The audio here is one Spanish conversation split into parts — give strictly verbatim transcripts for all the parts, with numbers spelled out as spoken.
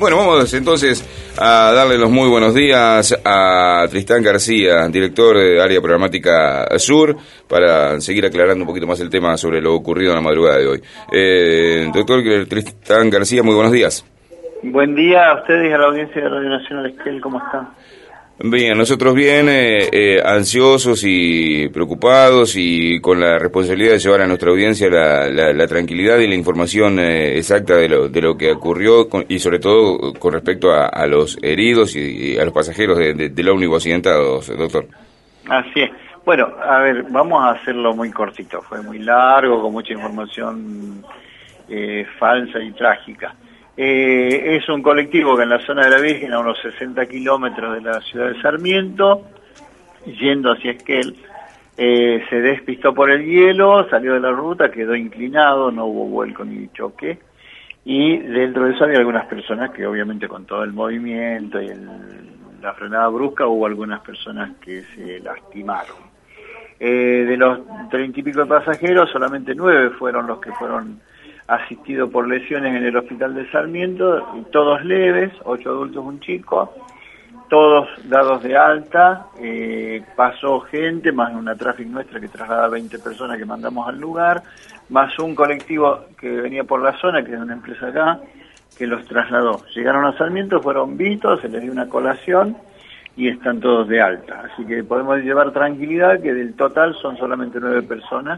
Bueno, vamos entonces a darle los muy buenos días a Tristán García, director de Área Programática Sur, para seguir aclarando un poquito más el tema sobre lo ocurrido en la madrugada de hoy. Eh, doctor Tristán García, muy buenos días. Buen día a ustedes y a la audiencia de Radio Nacional Esquel, ¿cómo están? Bien, nosotros bien, eh, eh, ansiosos y preocupados y con la responsabilidad de llevar a nuestra audiencia la, la, la tranquilidad y la información eh, exacta de lo, de lo que ocurrió con, y sobre todo con respecto a, a los heridos y, y a los pasajeros de, de, del ómnibus accidentados, doctor. Así es. Bueno, a ver, vamos a hacerlo muy cortito. Fue muy largo, con mucha información eh, falsa y trágica. Eh, es un colectivo que en la zona de la Virgen, a unos sesenta kilómetros de la ciudad de Sarmiento, yendo hacia Esquel, eh, se despistó por el hielo, salió de la ruta, quedó inclinado, no hubo vuelco ni choque, y dentro de eso había algunas personas que obviamente con todo el movimiento y el, la frenada brusca hubo algunas personas que se lastimaron. Eh, de los treinta y pico de pasajeros, solamente nueve fueron los que fueron asistido por lesiones en el hospital de Sarmiento, y todos leves, ocho adultos, un chico, todos dados de alta. Eh, pasó gente, más una tráfico nuestra que traslada veinte personas que mandamos al lugar, más un colectivo que venía por la zona, que es una empresa acá, que los trasladó. Llegaron a Sarmiento, fueron vistos, se les dio una colación y están todos de alta. Así que podemos llevar tranquilidad que del total son solamente nueve personas,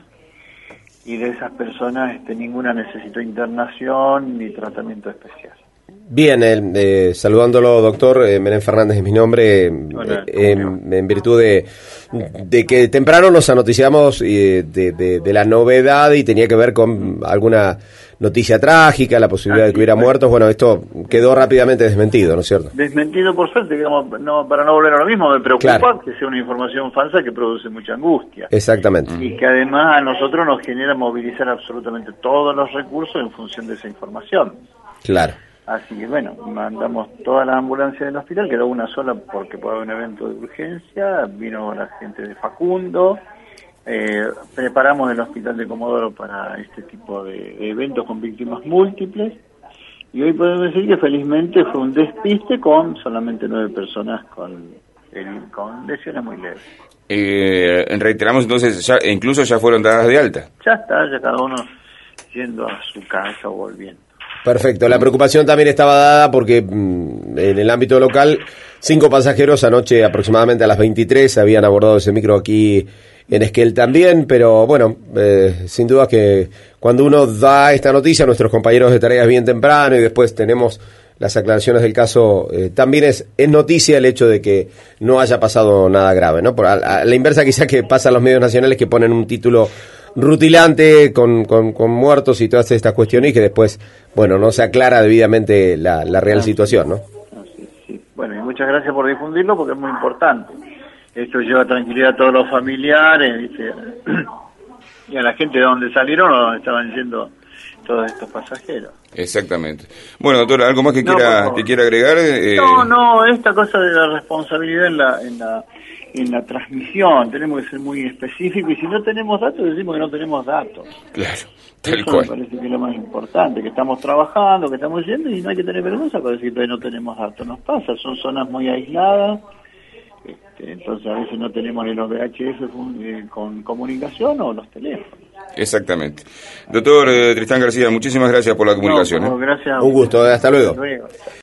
y de esas personas este, ninguna necesitó internación ni tratamiento especial. Bien, eh, saludándolo, doctor, eh, Menem Fernández es mi nombre, Hola, eh, en, en virtud de, de que temprano nos anoticiamos eh, de, de, de la novedad y tenía que ver con alguna noticia trágica, la posibilidad ah, de que hubiera sí, bueno. muertos. Bueno, esto quedó rápidamente desmentido, ¿no es cierto? Desmentido por suerte, digamos, no, para no volver a lo mismo, me preocupa Claro. que sea una información falsa que produce mucha angustia. Exactamente. Y que además a nosotros nos genera movilizar absolutamente todos los recursos en función de esa información. Claro. Así que bueno, mandamos toda la ambulancia del hospital, quedó una sola porque puede haber un evento de urgencia, vino la gente de Facundo, eh, preparamos el hospital de Comodoro para este tipo de, de eventos con víctimas múltiples, y hoy podemos decir que felizmente fue un despiste con solamente nueve personas con, el, con lesiones muy leves. Eh, reiteramos entonces, ya, incluso ya fueron dadas de alta. Ya está, ya cada uno yendo a su casa o volviendo. Perfecto, la preocupación también estaba dada porque mmm, en el ámbito local, cinco pasajeros anoche aproximadamente a las veintitrés habían abordado ese micro aquí en Esquel también, pero bueno, eh, sin duda que cuando uno da esta noticia a nuestros compañeros de tareas bien temprano y después tenemos las aclaraciones del caso, eh, también es, es noticia el hecho de que no haya pasado nada grave, ¿no? Por, a, a la inversa quizá que pasa a los medios nacionales que ponen un título rutilante con, con, con muertos y todas estas cuestiones y que después, bueno, no se aclara debidamente la, la real situación, ¿no? Así, sí. Bueno, y muchas gracias por difundirlo porque es muy importante. Esto lleva tranquilidad a todos los familiares, ¿viste? Y a la gente de donde salieron o donde estaban yendo todos estos pasajeros. Exactamente. Bueno, doctor, ¿algo más que No, quiera que quiera agregar? Eh, No, no, esta cosa de la responsabilidad en la, en la en la transmisión, tenemos que ser muy específicos, y si no tenemos datos, decimos que no tenemos datos. Claro, tal Eso cual. me parece que es lo más importante, que estamos trabajando, que estamos yendo, y no hay que tener vergüenza para decir que no tenemos datos. Nos pasa, son zonas muy aisladas, este, entonces a veces no tenemos ni los V H F con, con comunicación o los teléfonos. Exactamente. Doctor eh, Tristán García, muchísimas gracias por la comunicación. No, ¿eh? gracias. Un gusto, hasta luego. Hasta luego.